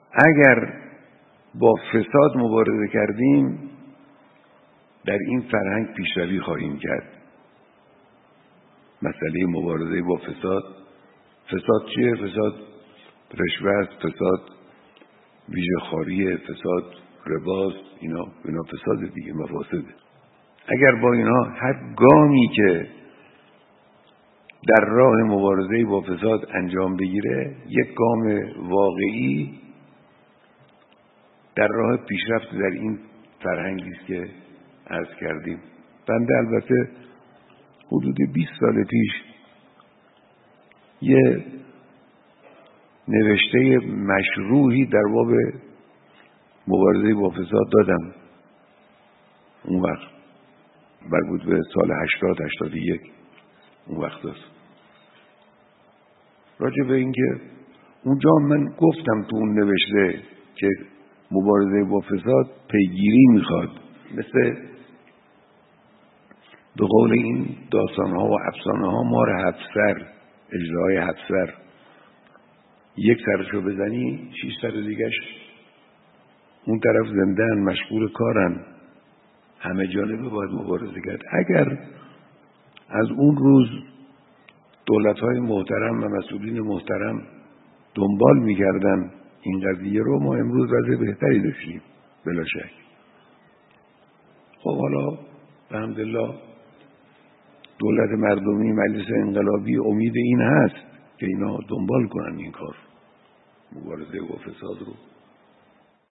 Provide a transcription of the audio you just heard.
اگر با فساد مبارزه کردیم در این فرهنگ پیشروی خواهیم کرد. مسئله مبارزه با فساد چیه؟ فساد رشوه، فساد ویژه‌خواری، فساد رباست، اینا فساد دیگه، مفاسده. اگر با اینا هر گامی که در راه مبارزه با فساد انجام بگیره یک گام واقعی در راه پیشرفت در این فرهنگی است که عرض کردیم. بنده البته حدود 20 سال پیش یه نوشته مشروحی در باب مبارزه با فساد دادم. اون وقت مربوط به سال 80-81 اون وقت است. راجع به این که اونجا من گفتم تو اون نوشته که مبارزه با فساد پیگیری میخواد، مثل به قول این داستانها و افسانه‌ها مار 7 سر، اژدهای 7 سر، یک سرشو بزنی 6 سر دیگه‌اش اون طرف زنده‌ان، مشغول کارن، همه جانبه باید مبارزه کرد. اگر از اون روز دولت‌های محترم و مسئولین محترم دنبال می‌کردن این قضیه رو، ما امروز وضع بهتری داشتیم بلا شک. خب حالا الحمدلله دولت مردمی، مجلس انقلابی امید این هست که اینا دنبال کنن این کار، مبارزه با فساد رو.